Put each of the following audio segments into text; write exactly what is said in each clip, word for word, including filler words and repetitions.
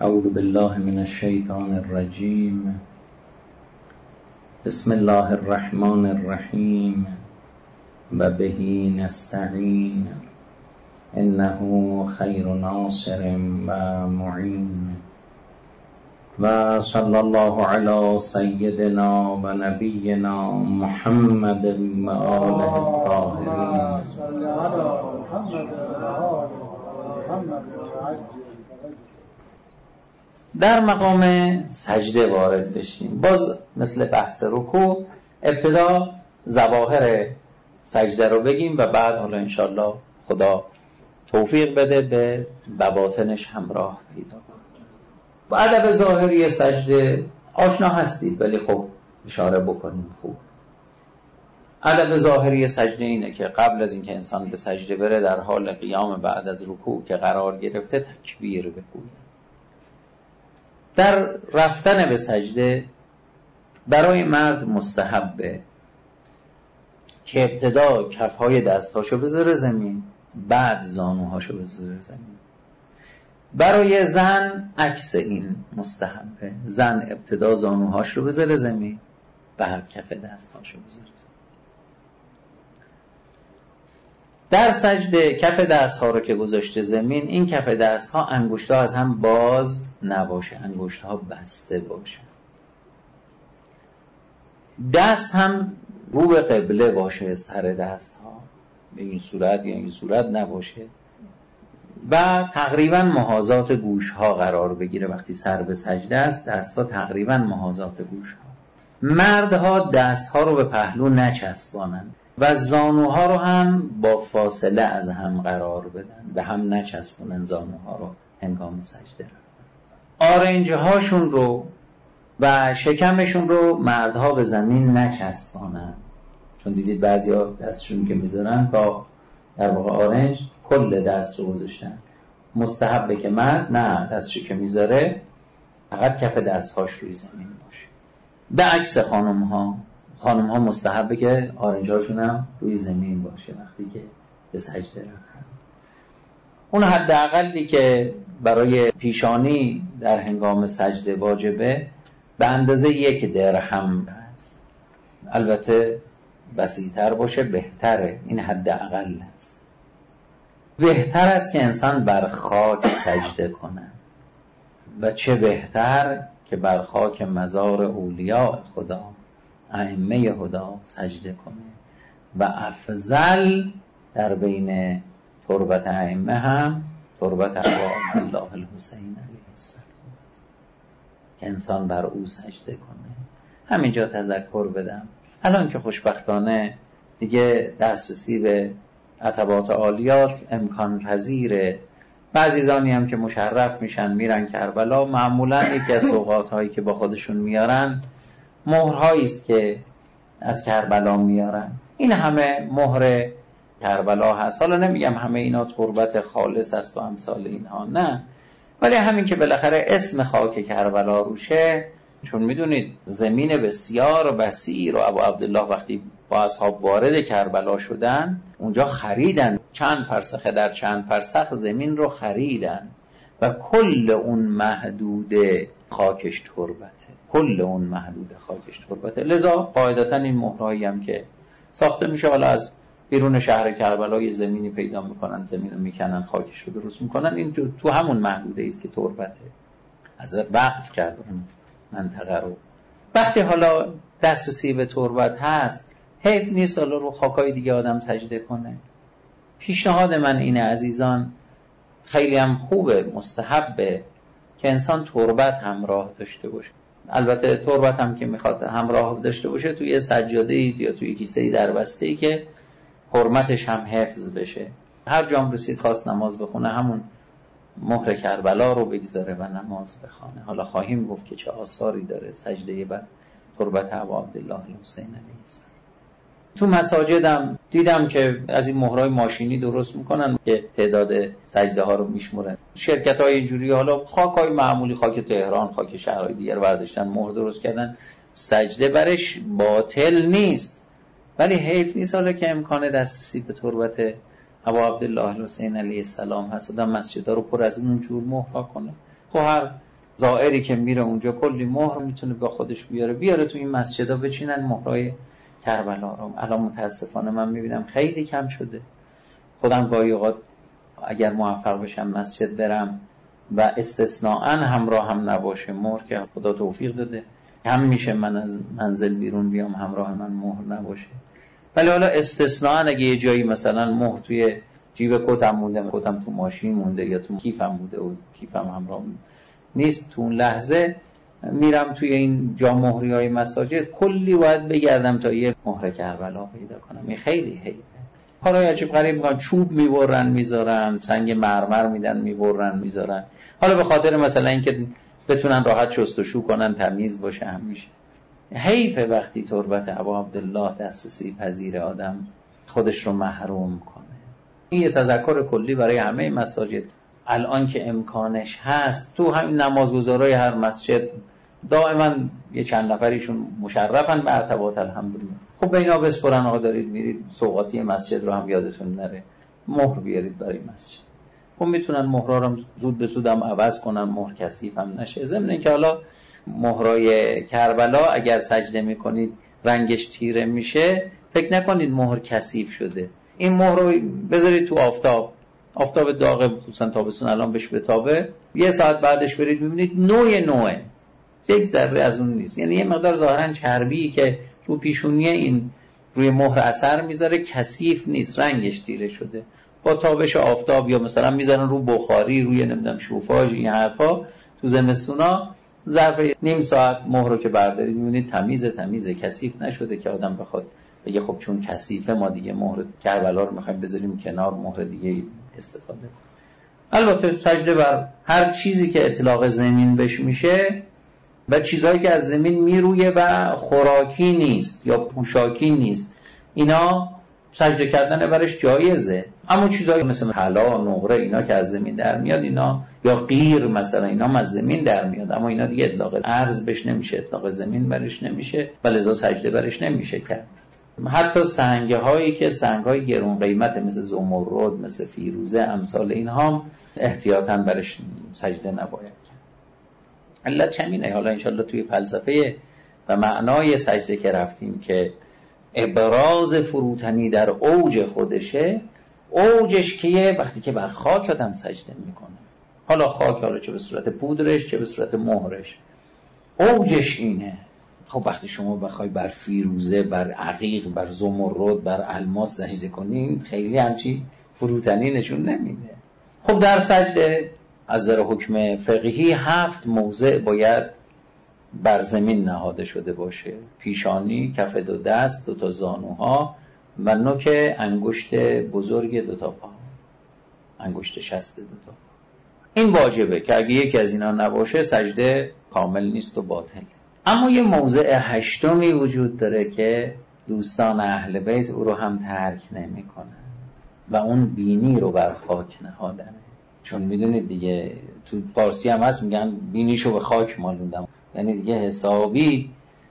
اعوذ بالله من الشیطان الرجیم. بسم الله الرحمن الرحیم و بهی نستعین انه خیر ناصر و معین و صلی الله علی سیدنا و نبینا محمد و آله الطاهرین. در مقام سجده وارد بشیم. باز مثل بحث رکوع ابتدا ظواهر سجده رو بگیم و بعد حالا انشالله خدا توفیق بده به بواطنش همراه پیدا کنیم. با ادب ظاهری سجده آشنا هستید، ولی خب اشاره بکنیم خوب. ادب ظاهری سجده اینه که قبل از اینکه انسان به سجده بره در حال قیام بعد از رکوع که قرار گرفته تکبیر بگوید. در رفتن به سجده برای مرد مستحبه که ابتدا کفهای دستاشو بذاره زمین، بعد زانوهاشو بذاره زمین. برای زن عکس این مستحبه، زن ابتدا زانوهاش رو بذاره زمین، بعد کف دستاشو بذاره زمین. در سجده کف دستها رو که گذاشته زمین، این کف دستها انگشتها از هم باز نباشه، انگشتها بسته باشه. دست هم رو به قبله باشه، سر دستها به این صورت یا این صورت نباشه و تقریبا محاذات گوشها قرار بگیره. وقتی سر به سجده است دستها تقریبا محاذات گوشها. مردها دستها رو به پهلو نچسبانن و زانوها رو هم با فاصله از هم قرار بدن، به هم نچسبونن زانوها رو هنگام سجده رفتن. آرنجه هاشون رو و شکمشون رو مردها به زمین نچسبانن، چون دیدید بعضیا دستشون که میذارن تا در واقع آرنج کل دست رو گذاشتن. مستحبه که مرد نه، دستشو که میذاره فقط کف دستهاش روی زمین باشه. به عکس خانم ها خانم ها مستحبه که آرنجاشون هم روی زمین باشه وقتی که به سجده رفتن. اون حداقلی که برای پیشانی در هنگام سجده واجبه به اندازه یک درهم است. البته وسیع‌تر باشه بهتره، این حداقل است. بهتر است که انسان بر خاک سجده کنه و چه بهتر که بر خاک مزار اولیاء خدا، ائمه هدا سجده کنه و افضل در بین تربت ائمه هم تربت ابا عبدالله الحسین علیه السلام که انسان بر او سجده کنه. همینجا تذکر بدم الان که خوشبختانه دیگه دسترسی به عتبات عالیات امکان پذیره، بعضیزانی هم که مشرف میشن میرن کربلا، معمولا یکی از سوغات هایی که با خودشون میارن مهرهایی است که از کربلا میارن. این همه مهر کربلا هست. حالا نمیگم همه اینا تربت خالص است و امثال اینها، نه، ولی همین که بالاخره اسم خاک کربلا روشه، چون میدونید زمین بسیار وسیع رو ابو عبدالله وقتی با اصحاب وارد کربلا شدن اونجا خریدن، چند فرسخه در چند فرسخ زمین رو خریدن و کل اون محدود خاکش تربته، کل اون محدود خاکش تربته. لذا قاعدتا این مهرهایی هم که ساخته میشه، حالا از بیرون شهر کربلا یه زمینی پیدا میکنن، زمین رو میکنن، خاکش رو درست میکنن، این تو, تو همون محدوده است که تربته. حضرت وقف کرد اون منطقه رو. وقتی حالا دسترسی به تربت هست، حیف نیست حالا رو خاکای دیگه آدم سجده کنه. پیشنهاد من اینه عزیزان، خیلی هم خوبه، مستحبه که انسان تربت همراه داشته باشه. البته تربت هم که میخواد همراه داشته باشه توی سجاده‌ای یا توی کیسه‌ای دربسته‌ای که حرمتش هم حفظ بشه. هر جام رسید خواست نماز بخونه همون مهر کربلا رو بگذاره و نماز بخونه. حالا خواهیم گفت که چه آثاری داره سجده بر تربت ابا عبدالله الحسین علیه السلام. تو مساجدم دیدم که از این مهرهای ماشینی درست میکنن که تعداد سجده ها رو میشمرن. شرکت های اینجوری حالا خاک های معمولی، خاک تهران، خاک شهرهای دیگر برداشتن مهر درست کردن، سجده برش باطل نیست، ولی حیف نیست حالا که امکان دسترسی به تربت ابا عبدالله الحسین علیه السلام هست آدم مسجدها رو پر از این جور مهرها کنه. خب هر زائری که میره اونجا کلی مهر میتونه با خودش بیاره بیاره تو این مسجدها بچینن مهرای کربلا رو. الان متاسفانه من میبینم خیلی کم شده. خودم گاهی اوقات اگر موفق بشم مسجد برم و استثناءً همراه هم نباشه مهر، که خدا توفیق داده هم میشه من از منزل بیرون بیام همراه من مهر نباشه، ولی حالا استثناءً اگه یه جایی مثلا مهر توی جیب کتم مونده، کتم تو ماشین مونده یا تو کیفم بوده و کیفم همراه نیست، تو اون لحظه میرم توی این جا مهری های مساجد کلی باید بگردم تا یه مهر کربلا پیدا کنم. این خیلی حیفه. حالا عجیب غریب میگن چوب میبرن میذارن، سنگ مرمر میدن میبرن میذارن، حالا به خاطر مثلا اینکه بتونن راحت شستشو کنن تمیز باشه همیشه. حیفه وقتی تربت ابا عبدالله دسترسی پذیر آدم خودش رو محروم کنه. این یه تذکر کلی برای همه مساجد الان که امکانش هست، تو همین نمازگزارای هر مسجد دائما یه چند نفریشون مشرفن به عتبات الحمدلله. خب به اینا بسپرن آقا دارید میرید سوغاتی مسجد رو هم یادتون نره مهر بیارید برای مسجد. خب میتونن مهرها رو زود به زود هم عوض کنن، مهر کثیف هم نشه. ضمن اینکه حالا مهرای کربلا اگر سجده میکنید رنگش تیره میشه، فکر نکنید مهر کثیف شده. این مهر رو بذارید تو آفتاب، آفتاب داغ خصوصا تابستون الان بهش بتابه، یه ساعت بعدش برید میبینید نوع نوعه، یک ذره از اون نیست. یعنی یه مقدار ظاهرا چربی که رو پیشونی این روی مهر اثر میذاره کثیف نیست، رنگش تیره شده. با تابش آفتاب یا مثلا میذارن رو بخاری، روی نمیدونم شوفاژ، این حرفا تو زمستونا ظرف نیم ساعت مهر رو که بردارید میبینید تمیزه تمیزه کثیف نشده که آدم بخواد بگه خب چون کثیفه ما دیگه مهر کربلا رو میخوایم بذاریم کنار، مهر دیگه استفاده کنیم. البته سجده بر هر چیزی که اطلاق زمین بهش میشه و چیزهایی که از زمین میرویه و خوراکی نیست یا پوشاکی نیست، اینا سجده کردن برش جایزه. اما چیزهایی مثل طلا، نقره، اینا که از زمین در میاد، اینا یا قیر مثلا، اینا هم از زمین در میاد، اما اینا دیگه اطلاق ارض بهش نمیشه، اطلاق زمین برش نمیشه و لذا سجده برش نمیشه کرد. حتی سنگ هایی که سنگ های گرون قیمت مثل زمرد، مثل فیروزه، امثال اینها هم احتیاطاً برش سجده نباید کرد. علت چمینه. حالا انشالله توی فلسفه و معنای سجده که رفتیم که ابراز فروتنی در اوج خودشه، اوجش که وقتی که بر خاک آدم سجده میکنه، حالا خاک حالا چه به صورت پودرش چه به صورت مهرش، اوجش اینه. خب وقتی شما بخوای بر فیروزه، بر عقیق، بر زمرد، بر الماس سجده کنید، خیلی همچی فروتنی نشون نمیده. خب در سجده از نظر حکم فقهی هفت موضع باید بر زمین نهاده شده باشه: پیشانی، کف دو دست، دو تا زانوها و نوک انگشت بزرگ دو تا پا، انگشت شست دو تا پا. این واجبه که اگه یکی از اینا نباشه سجده کامل نیست و باطله. اما یه موضع هشتمی وجود داره که دوستان اهل بیت او رو هم ترک نمی کنن و اون بینی رو بر خاک نهادنه. چون میدونید دیگه تو فارسی هم هست میگن بینیشو به خاک مالوندم، یعنی دیگه حسابی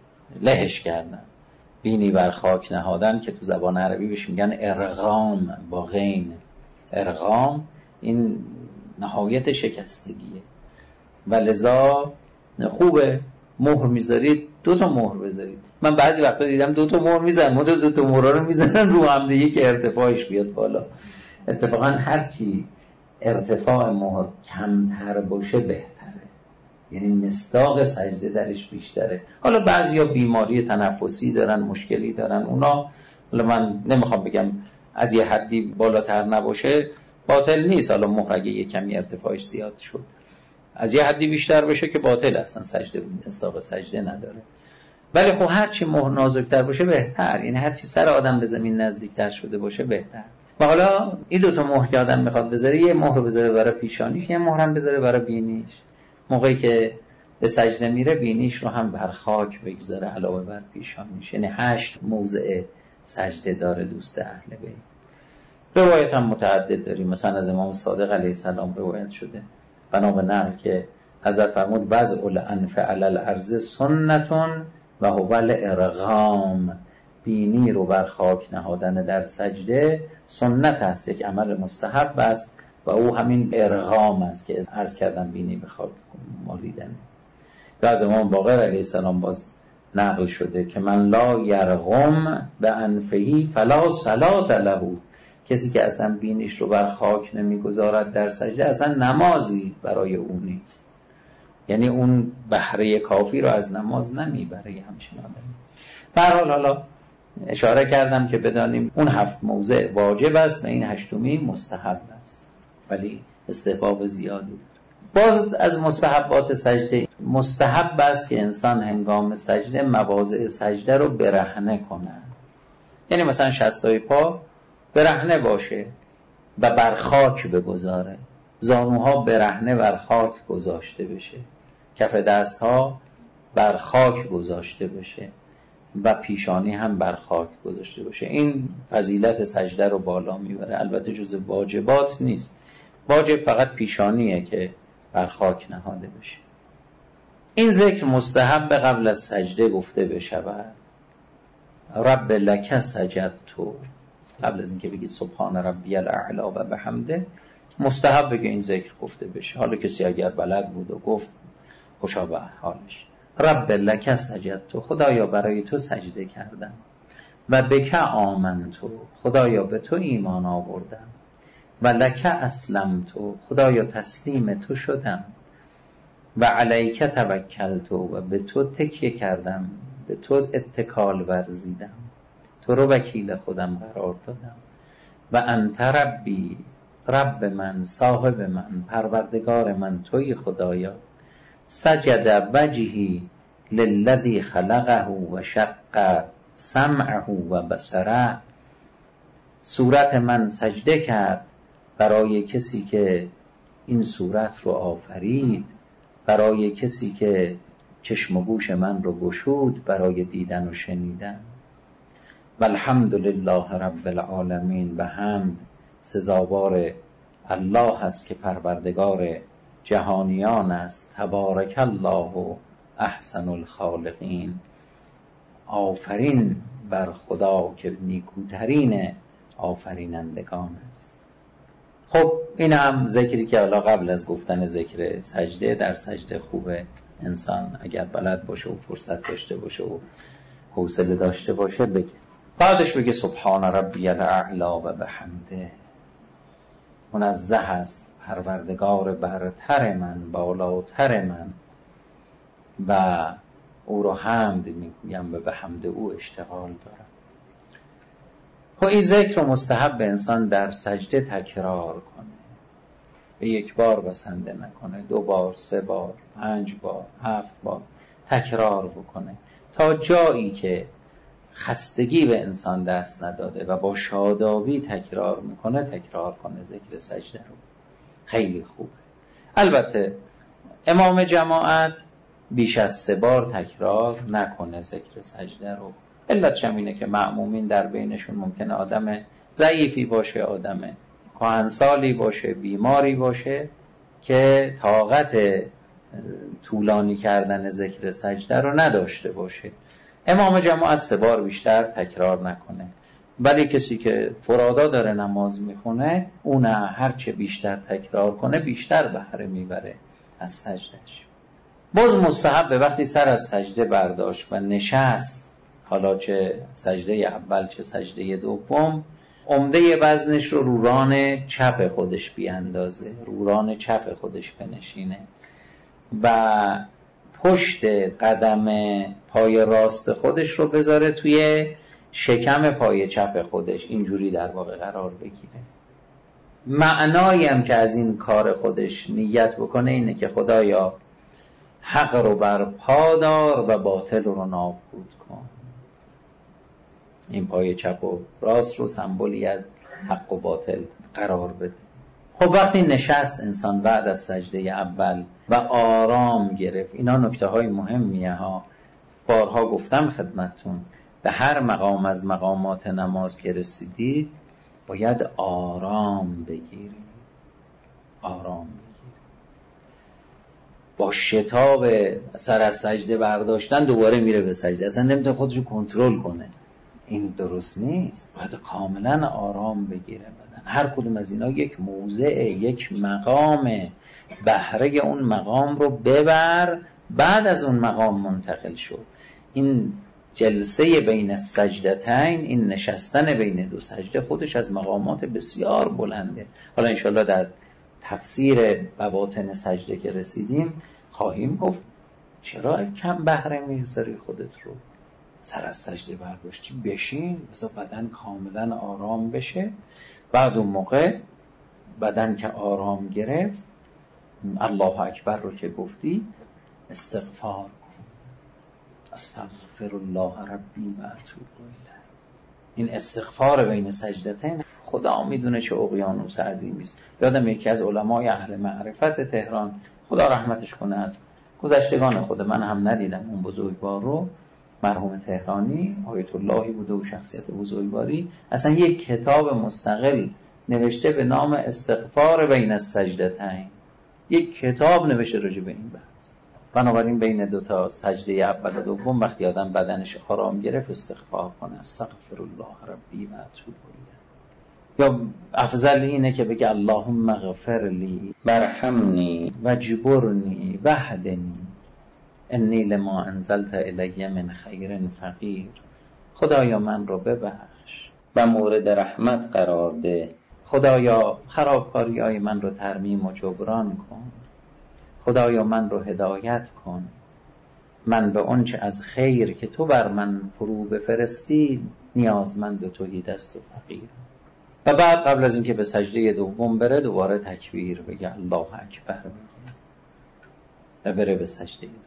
لهش کردن. بینی بر خاک نهادن که تو زبان عربی بهش میگن ارغام با غین. ارغام این نهایت شکستگیه و لذا خوبه مهر میذارید دو تا مهر بذارید. من بعضی وقتا دیدم دو تا مهر میزنن، ما دو تا مهر رو میزنن رو هم دیگه که ارتفاعش بیاد بالا. اتفاقا هرچی ارتفاع مهر کمتر باشه بهتره، یعنی مصداق سجده درش بیشتره. حالا بعضیا بیماری تنفسی دارن، مشکلی دارن، اونا حالا من نمیخوام بگم از یه حدی بالاتر نباشه باطل نیست. حالا مهر اگه یه کمی ارتفاعش زیاد شد، از یه حدی بیشتر بشه که باطل، اصلا سجده مصداق سجده نداره. ولی خب هرچی مهر نازکتر باشه بهتر، یعنی هرچی سر آدم به زمین نزدیکتر شده باشه بهتر. و حالا این دو تا مهر که آدم میخواد بذاره، یه مهر بذاره برای پیشانیش، یه مهر هم بذاره برای بینیش. موقعی که به سجده میره بینیش رو هم بر خاک بگذاره علاوه بر پیشانیش. یعنی هشت موضع سجده داره دوست اهل بیت. روایت هم متعدد داریم، مثلا از امام صادق علیه السلام روایت شده بنا به نقل که حضرت فرمود وضع الانف علی الارض سنتون و هو الارغام. بینی رو بر خاک نهادن در سجده سنت است، یک عمل مستحب است و او همین ارغام است که عرض کردم بینی به خاک مالیدن. و از امام باقر علیه السلام باز نقل شده که من لا یرغم به انفهی فلا صلاة له، کسی که اصلا بینش رو بر خاک نمیگذارد در سجده اصلا نمازی برای اون نیست. یعنی اون بهره کافی رو از نماز نمیبره همچین آدمی. به هر حال حالا اشاره کردم که بدانیم اون هفت موضع واجب است و این هشتمی مستحب است، ولی استحباب زیادی. باز از مستحبات سجده مستحب است که انسان هنگام سجده مواضع سجده رو برهنه کنه. یعنی مثلا شستای پا برهنه باشه و بر خاک بگذاره، زانوها برهنه بر خاک گذاشته بشه، کف دستها بر خاک گذاشته بشه و پیشانی هم بر خاک گذاشته باشه. این فضیلت سجده رو بالا میبره. البته جز واجبات نیست، واجب فقط پیشانیه که بر خاک نهاده بشه. این ذکر مستحب قبل از سجده گفته بشود. رب لک سجدت، قبل از اینکه بگید سبحان ربی الاعلی و بحمده مستحبه که این ذکر گفته بشه. حالا کسی اگر بلد بود و گفت خوشا به حالش. رب لک سجدت، خدایا برای تو سجده کردم، و بک آمنت، خدایا به تو ایمان آوردم، و لک اسلمت، خدایا تسلیم تو شدم، و علیک توکلت، و به تو تکیه کردم، به تو اتکال ورزیدم، تو رو وکیل خودم قرار دادم، و انت ربی، رب من، صاحب من، پروردگار من توی خدایا. سجد وجهی للذی خلقه و شق سمعه و بصره، صورت من سجده کرد برای کسی که این صورت رو آفرید، برای کسی که چشم و گوش من رو گشود برای دیدن و شنیدن. والحمد لله رب العالمین، و حمد سزاوار الله هست که پروردگار جهانیان است. تبارک الله احسن الخالقین، آفرین بر خدا که نیکوترین آفرینندگان است. خب این هم ذکری که حالا قبل از گفتن ذکر سجده، در سجده خوبه انسان اگر بلد باشه و فرصت داشته باشه و حوصله داشته باشه بگه. بعدش بگه سبحان ربی الاعلی و بحمده، منزه است پروردگار برتر من، بالاتر من، و او رو حمد میگویم و به حمد او اشتغال دارم. خب این ذکر رو مستحب به انسان در سجده تکرار کنه، به یک بار بسنده نکنه، دو بار، سه بار، پنج بار، هفت بار تکرار بکنه تا جایی که خستگی به انسان دست نداده و با شادابی تکرار میکنه تکرار کنه ذکر سجده رو. خیلی خوبه. البته امام جماعت بیش از سه بار تکرار نکنه ذکر سجده رو. علتش هم اینه که مأمومین در بینشون ممکنه آدم ضعیفی باشه، آدم کهنسالی باشه، بیماری باشه که طاقت طولانی کردن ذکر سجده رو نداشته باشه. امام جماعت سه بار بیشتر تکرار نکنه، ولی کسی که فرادا داره نماز میخونه اون هرچه بیشتر تکرار کنه بیشتر بهره میبره از سجدهش. باز مستحب وقتی سر از سجده برداشت و نشست، حالا چه سجده اول چه سجده دوم، عمده وزنش رو روران چپ خودش بیاندازه، روران چپ خودش بنشینه و پشت قدم پای راست خودش رو بذاره توی شکم پای چپ خودش، اینجوری در واقع قرار بگیره. معنایی هم که از این کار خودش نیت بکنه اینه که خدایا حق رو بر پا دار و باطل رو نابود کن. این پای چپ و راست رو سمبولی از حق و باطل قرار بده. خب وقتی نشست انسان بعد از سجده اول و آرام گرفت، اینا نکته های مهمیه ها، بارها گفتم خدمتتون، به هر مقام از مقامات نماز که رسیدید باید آرام بگیرید، آرام بگیرید. با شتاب سر از سجده برداشتن دوباره میره به سجده، اصلا نمیتونه خودشو کنترل کنه. این درست نیست. باید کاملا آرام بگیره بدن. هر کدوم از اینا یک موضع، یک مقام، بهره اون مقام رو ببر بعد از اون مقام منتقل شد. این جلسه بین السجدتین، این نشستن بین دو سجده، خودش از مقامات بسیار بلنده. حالا انشالله در تفسیر بواطن سجده که رسیدیم خواهیم گفت چرا کم بهره میذاری خودت رو، سر از سجده برداشتی، بشین بذار بدن کاملا آرام بشه. بعد اون موقع بدن که آرام گرفت، الله اکبر رو که گفتی، استغفار کن، استغفر الله ربی و اتوب الیه. این استغفار بین سجدتین خدا میدونه چه اقیانوس عظیمی است. یادم یکی از علمای اهل معرفت تهران، خدا رحمتش کنه، از گذشتگان خود من هم ندیدم اون بزرگوار رو، مرحوم تهرانی آیت اللهی بوده و شخصیت بزرگواری، اصلا یک کتاب مستقل نوشته به نام استغفار بین السجدتین، یک کتاب نوشته راجع به این بحث. بنابراین بین دو تا سجده اول و دوم وقتی آدم بدنش آرام گرفت استغفار کنه، استغفر الله ربی و اتوب الیه. یا افضل اینه که بگه اللهم اغفر لی برحمنی وجبرنی وحدنی انی لما انزلت الی من خیر فقیر. خدایا من رو ببخش و مورد رحمت قرار ده. خدایا خرابکاری‌های من رو ترمیم و جبران کن. خدایا من رو هدایت کن، من به اون چه از خیر که تو بر من فرو بفرستی نیازمند و توحید است و فقیر. و بعد قبل از اینکه به سجده دوم بره دوباره تکبیر بگه، الله اکبر بگه و بره به سجده دوم.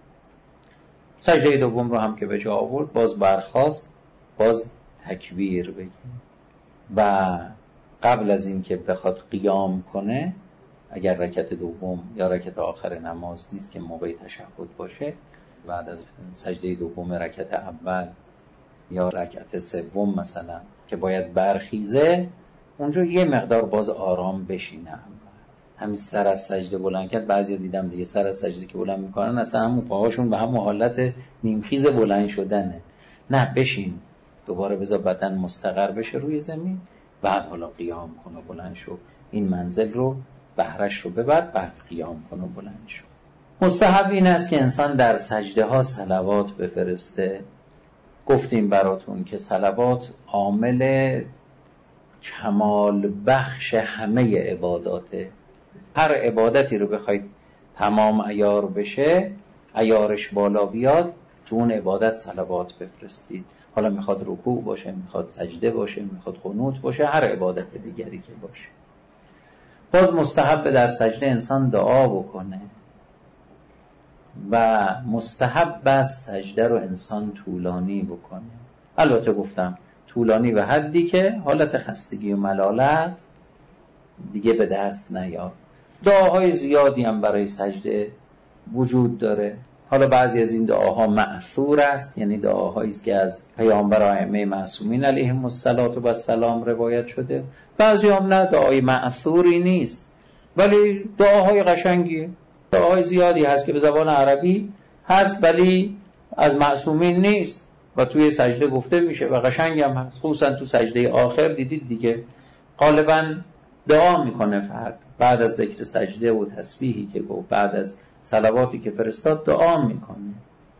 سجده دوم رو هم که به جا آورد باز برخاست، باز تکبیر بگه و قبل از اینکه بخواد قیام کنه، اگر رکعت دوم یا رکعت آخر نماز نیست که موقع تشهد باشه، بعد از سجده دوم رکعت اول یا رکعت سوم مثلا که باید برخیزه، اونجا یه مقدار باز آرام بشینه. همین سر از سجده بلند کرد، بعضی دیدم دیگه سر از سجده که بلند میکنن اصلا همون پاهاشون به همون حالت نیمخیز بلند شدنه. نه، بشین دوباره بذار بدن مستقر بشه روی زمین، بعد حالا قیام کن و بلند شو، این منزل رو بهرش رو ببر، بعد قیام کن و بلند شو. مستحب این است که انسان در سجده ها صلوات بفرسته. گفتیم براتون که صلوات عامل کمال بخش همه عباداته. هر عبادتی رو بخواید تمام عیار بشه، عیارش بالا بیاد، تو اون عبادت صلوات بفرستید. حالا میخواد رکوع باشه، میخواد سجده باشه، میخواد قنوت باشه، هر عبادت دیگری که باشه. باز مستحب در سجده انسان دعا بکنه و مستحب است سجده رو انسان طولانی بکنه. البته گفتم طولانی به حدی که حالت خستگی و ملالت دیگه به دست نیاد. دعاهای زیادی هم برای سجده وجود داره. حالا بعضی از این دعاها مأثور است، یعنی دعاهایی است که از پیامبر و ائمه معصومین علیهم السلام روایت شده. بعضی هم نه، دعای مأثوری نیست ولی دعاهای قشنگیه. دعاهای زیادی هست که به زبان عربی هست ولی از معصومین نیست و توی سجده گفته میشه و قشنگ هم هست. خصوصا تو سجده آخر دیدید دیگه، غالبا دعا میکنه فرد بعد از ذکر سجده و تسبیحی که گفت، بعد از صلواتی که فرستاد دعا میکنه.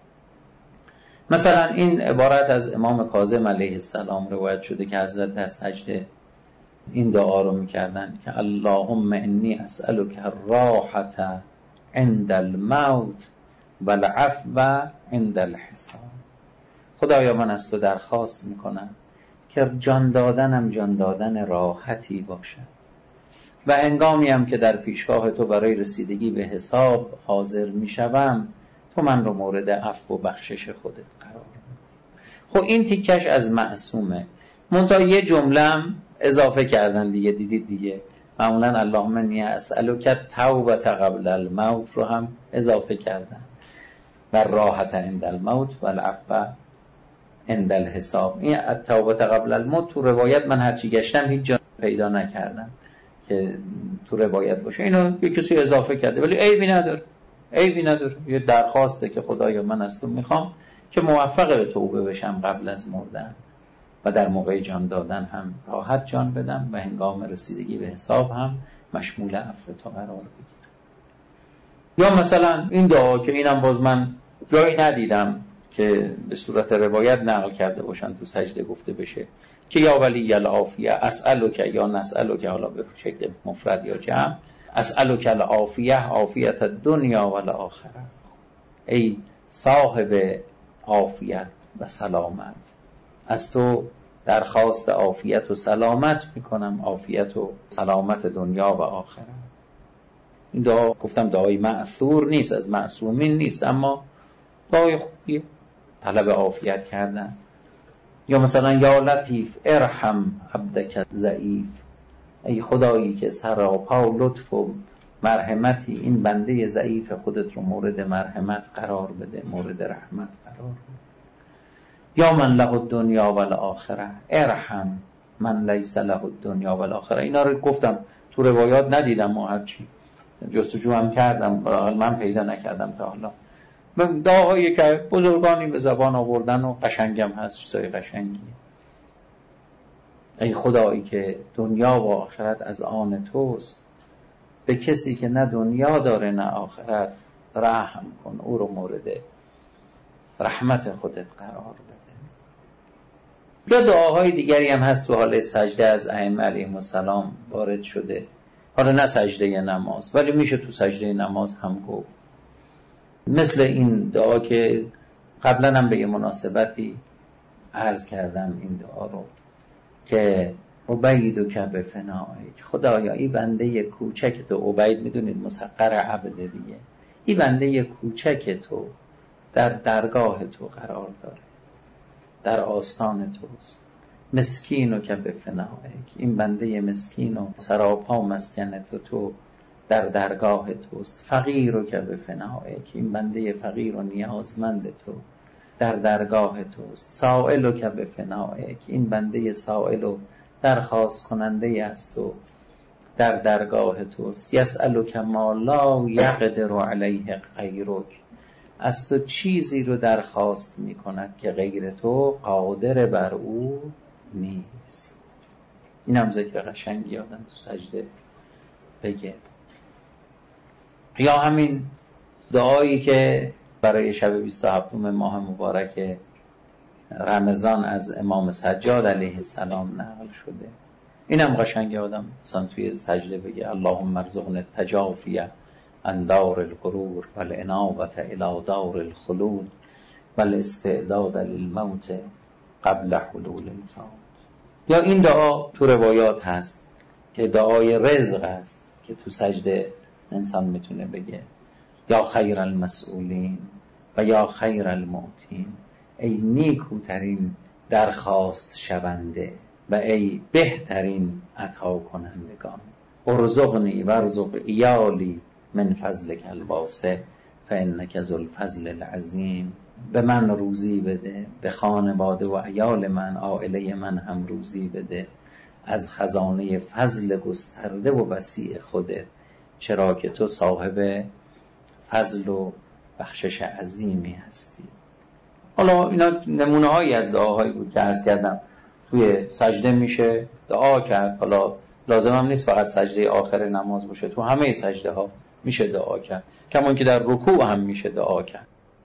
مثلا این عبارت از امام کاظم علیه السلام روایت شده که حضرت در سجده این دعا رو میکردن که اللهم انی اسألک الراحة عند الموت والعفو عند الحساب. خدایا من از تو درخواست میکنم که جان دادنم جان دادن راحتی باشد و هنگامی هم که در پیشگاه تو برای رسیدگی به حساب حاضر میشوم تو من رو مورد عفو و بخشش خودت قرار بده. خب این تیکش از معصومه. منتها یه جمله اضافه کردن دیگه، دیدید دیگه، معمولا اللهم انی اسألک التوبة قبل الموت رو هم اضافه کردن و راحت عند الموت و العفو عند الحساب. این التوبة قبل الموت تو روایت من هرچی گشتم هیچ جا پیدا نکردم که تو روایت باشه. اینو یه کسی اضافه کرده ولی عیبی نداره، عیبی نداره. یه درخواسته که خدایا من از تو میخوام که موفق به توبه بشم قبل از مردن و در موقع جان دادن هم راحت جان بدم و هنگام رسیدگی به حساب هم مشمول عفو تو قرار بگیرم. یا مثلا این دعا که اینم باز من جایی ندیدم که به صورت روایت نقل کرده باشن تو سجده گفته بشه که یا ولی العافیه اسألک یا نسألک، حالا به شکل مفرد یا جمع، اسألک العافیه عافیت الدنیا و الاخره، ای صاحب عافیت و سلامت، از تو درخواست عافیت و سلامت میکنم، عافیت و سلامت دنیا و آخرت. این دعا گفتم دعای مأثور نیست، از معصومین نیست، اما دعای خوبیه، طلب عافیت کردن. یا مثلا یا لطیف ارحم عبدک ضعیف، ای خدایی که سراپا لطف و مرحمتی این بنده ضعیف خودت رو مورد مرحمت قرار بده، مورد رحمت قرار بده. یا من له الدنیا و الاخره ارحم من لیس له الدنیا و الاخره. اینا رو گفتم تو روایات ندیدم و هرچی جستجو هم کردم من پیدا نکردم تا حالا. دعاهایی که بزرگانی به زبان آوردن و قشنگم هست، چیزای قشنگی. ای خدایی که دنیا و آخرت از آن توست، به کسی که نه دنیا داره نه آخرت رحم کن، او رو مورد رحمت خودت قرار بده. یا دعاهای دیگری هم هست تو حال سجده از ائمه علیهم السلام وارد شده، حالا نه سجده نماز ولی میشه تو سجده نماز هم گفت، مثل این دعا که قبلا هم به یه مناسبتی عرض کردم این دعا رو که عبید که به فنائک، خدایا این بنده کوچک تو، عبید میدونید مسقر عبد دیگه، این بنده کوچک تو در درگاه تو قرار داره، در آستان توست. مسکین و که به فنائک، این بنده مسکین و سراپا مسکن تو تو در درگاه توست. فقیر و که به فنائک، این بنده فقیر و نیازمند تو در درگاه توست. سائل و که به فنائک، این بنده سائل و درخواست کننده است تو در درگاه توست. یسألک ما لا یقدر علیه غیرک، از تو چیزی رو درخواست می کند که غیر تو قادر بر او نیست. این هم ذکر قشنگی آدم تو سجده بگه. یا همین دعایی که برای شب بیست و هفتم ماه مبارک رمضان از امام سجاد علیه السلام نقل شده، این هم قشنگی آدم مثلا توی سجده بگه اللهم ارزقنا التجافی عن دار الغرور والانابة الى دار الخلود والاستعداد للموت قبل حلول الفوت. یا این دعا تو روایات هست که دعای رزق است که تو سجده انسان میتونه بگه یا خیر المسئولین و یا خیر المعطین، ای نیکوترین درخواست شونده و ای بهترین عطا کنندگان. ارزقنی و ارزق ایالی من فضلک الواسع فانک ذو الفضل العظیم، به من روزی بده، به خانواده و عیال من، عائله من هم روزی بده از خزانه فضل گسترده و وسیع خودت، چرا که تو صاحب فضل و بخشش عظیمی هستی. حالا اینا نمونه هایی از دعاهایی بود که عرض کردم توی سجده میشه دعا کرد. حالا لازم هم نیست فقط سجده آخر نماز باشه، تو همه سجده ها میشه دعا کرد، کمان که در رکوع هم میشه دعا کرد.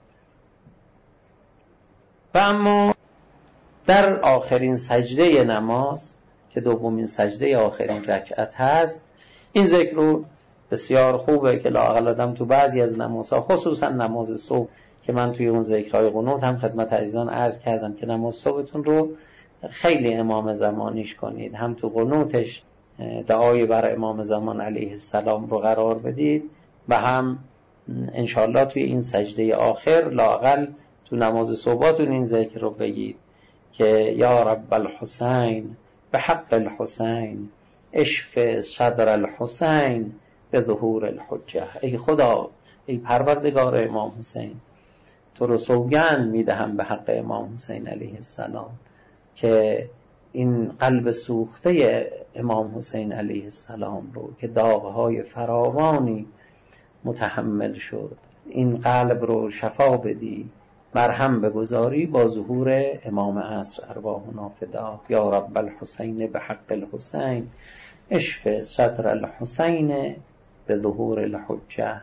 و اما در آخرین سجده نماز که دومین سجده آخرین رکعت هست، این ذکر رو بسیار خوبه که لااقل آدم تو بعضی از نمازها، خصوصا نماز صبح که من توی اون ذکرهای قنوت هم خدمت عزیزان عرض کردم که نماز صبحتون رو خیلی امام زمانیش کنید، هم تو قنوتش دعای بر امام زمان علیه السلام رو قرار بدید و هم انشالله توی این سجده آخر لااقل تو نماز صبحتون این ذکر رو بگید که یا رب الحسین به حق الحسین اشف صدر الحسین به ظهور الحجه. ای خدا، ای پروردگار امام حسین، تو رو سوگند میدهم به حق امام حسین علیه السلام که این قلب سوخته امام حسین علیه السلام رو که داغهای فراوانی متحمل شد، این قلب رو شفا بدی، مرهم بگذاری با ظهور امام عصر ارواحنا فدا. یا رب الحسین به حق الحسین اشف صدر الحسین به ظهور الحجه.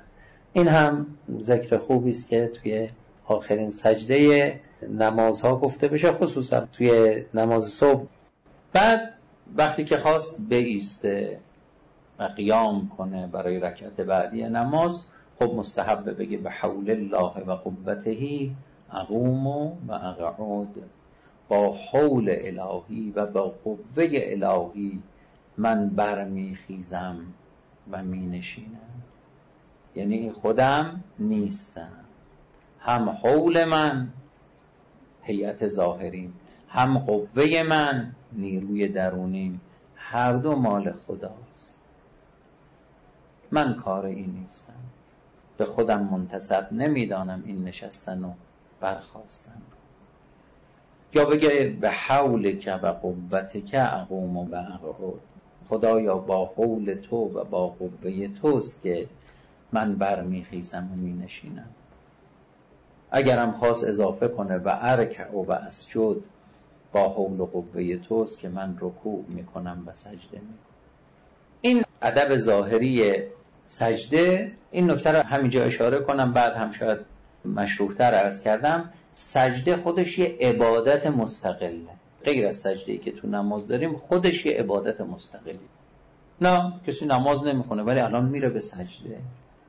این هم ذکر خوبی است که توی آخرین سجده نمازها گفته بشه، خصوصا توی نماز صبح. بعد وقتی که خواست بایسته و قیام کنه برای رکعت بعدی نماز، خب مستحب بگه به حول الله و قوته اقوم و اقعد، با حول الهی و با قوه الهی من برمی خیزم و می نشینم. یعنی خودم نیستم، هم حول من هیئت ظاهریم، هم قوه من نیروی درونیم، هر دو مال خداست. من کار این نیستم، به خودم منتسب نمیدانم این نشستن و برخاستن. یا بگه به حولک و قوتک اقوم و اقعد، خدایا با حول تو و با قوه توست که من برمیخیزم و می نشینم. اگرم خواست اضافه کنه و ارکع و اسجد، با حول و قوه توست که من رکوع میکنم و سجده میکنم. این ادب ظاهری سجده. این نکته رو همینجا اشاره کنم، بعد هم شاید مشروح‌تر عرض کردم. سجده خودش یه عبادت مستقله، غیر از سجده‌ای که تو نماز داریم خودش یه عبادت مستقلی. نه کسی نماز نمیخونه ولی الان میره به سجده،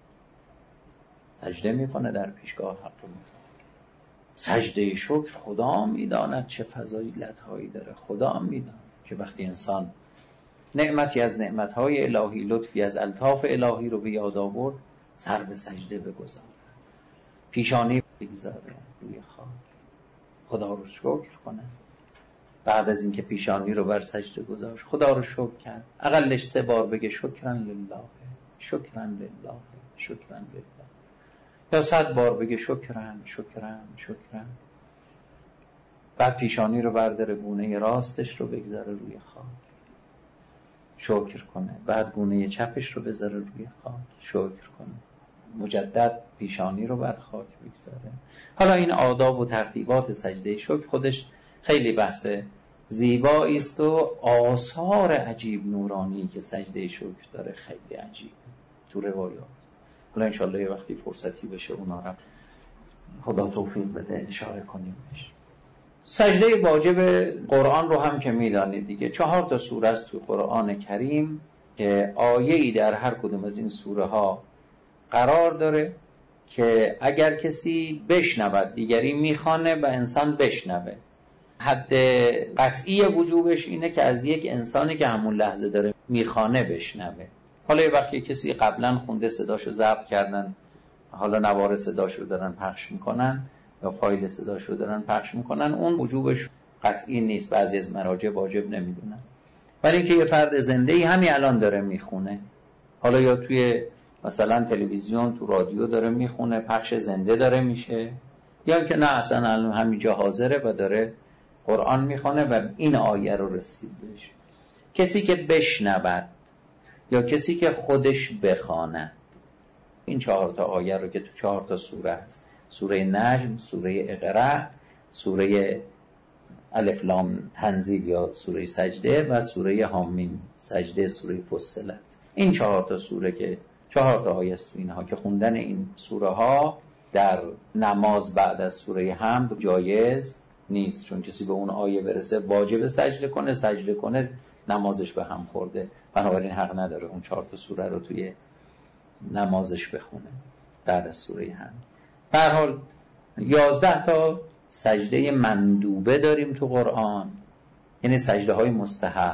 سجده میکنه در پیشگاه حق متعال. سجده شکر خدا میداند چه فضایلت هایی داره. خدا میداند که وقتی انسان نعمتی از نعمتهای الهی، لطفی از الطاف الهی رو به یاد آورد، سر به سجده بگذاره، پیشانی بگذاره روی خاک، خدا رو شکر کنه. بعد از اینکه پیشانی رو بر سجده گذاشت، خدا رو شکر کرد، اقلش سه بار بگه شکرا لله، شکرا لله، شکرا لله، یا صد بار بگه شکرا شکرا شکرا. بعد پیشانی رو برداره، گونه راستش رو بگذاره روی خاک، شکر کنه. بعد گونه چپش رو بذاره روی خاک، شکر کنه. مجدد پیشانی رو بر خاک بگذاره. حالا این آداب و ترتیبات سجده شکر خودش خیلی بحث زیبایی است و آثار عجیب نورانی که سجده شکر داره خیلی عجیبه تو روایات. حالا انشالله یه وقتی فرصتی بشه اونا رو خدا توفیق بده اشاره کنیم بشه. سجده واجب قرآن رو هم که میدانید دیگه، چهار تا سوره است تو قرآن کریم که آیه‌ای در هر کدوم از این سوره ها قرار داره که اگر کسی بشنود دیگری میخوانه و انسان بشنوه. حد قطعی وجوبش اینه که از یک انسانی که همون لحظه داره میخوانه بشنوه. حالا یه وقتی کسی قبلا خونده صداشو ضبط کردن، حالا نوار صداشو دارن پخش میکنن یا فایل صداشو دارن پخش میکنن، اون وجوبش قطعی نیست، بعضی از مراجع واجب نمیدونن. ولی اینکه یه فرد زنده‌ای همین الان داره میخونه، حالا یا توی مثلا تلویزیون تو رادیو داره میخونه، پخش زنده داره میشه، یا که نه اصلا الان همینجا حاضره و داره قرآن میخونه و این آیه رو رسید بهش. کسی که بشنود یا کسی که خودش بخواند، این چهار تا آیه رو که تو چهار تا سوره هست، سوره نجم، سوره اقرا، سوره الف لام تنزیل یا سوره سجده و سوره حامیم سجده، سوره فصلت، این چهار تا سوره که چهار تا آیه است اینها که خوندن این سوره ها در نماز بعد از سوره حمد جایز نیست، چون کسی به اون آیه برسه واجب سجده کنه، سجده کنه نمازش به هم خورده، بنابراین حق نداره اون چهار تا سوره رو توی نمازش بخونه بعد از سوره حمد. به هر حال یازده تا سجده مندوبه داریم تو قرآن، یعنی سجده های مستحب.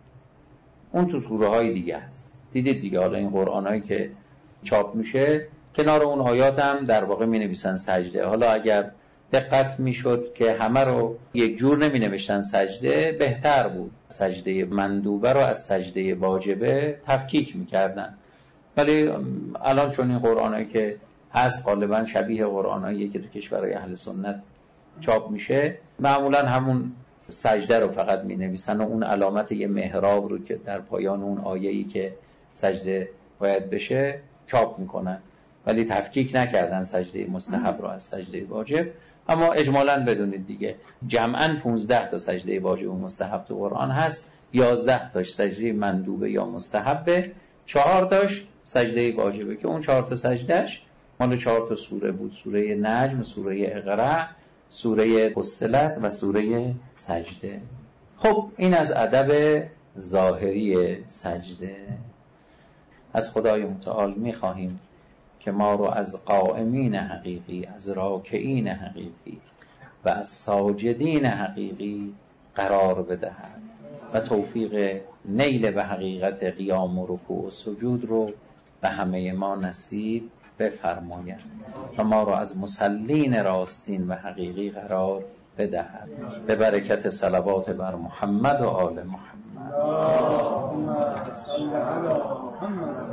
اون تو سوره های دیگه هست، دیدید دیگه. حالا این قرآن هایی که چاپ میشه کنار اون آیات هم در واقع می نویسن سجده. حالا اگر دقت میشد که همه رو یک جور نمی نوشتن سجده، بهتر بود سجده مندوبه رو از سجده واجبه تفکیک میکردن. ولی الان چون این قرآنایی که هست غالبا شبیه قرآنایی که تو کشورهای اهل سنت چاپ میشه، معمولا همون سجده رو فقط می نویسن و اون علامت یه محراب رو که در پایان اون آیه‌ای که سجده باید بشه چاپ میکنن، ولی تفکیک نکردن سجده مستحب رو از سجده واجب. اما اجمالاً بدونید دیگه جمعاً پانزده تا سجده واجب و مستحب تو قرآن هست، یازده تاش سجده مندوبه یا مستحبه، چهار تاش سجده واجبه که اون چهار تا سجدهش مال چهار تا سوره بود: سوره نجم، سوره اقرا، سوره فصلت و سوره سجده. خب این از ادب ظاهری سجده. از خدای متعال میخواهیم که ما رو از قائمین حقیقی، از راکعین حقیقی و از ساجدین حقیقی قرار بدهد و توفیق نیل به حقیقت قیام و رکوع و سجود رو به همه ما نصیب بفرماید و ما رو از مسلین راستین و حقیقی قرار بدهد به برکت صلوات بر محمد و آل محمد.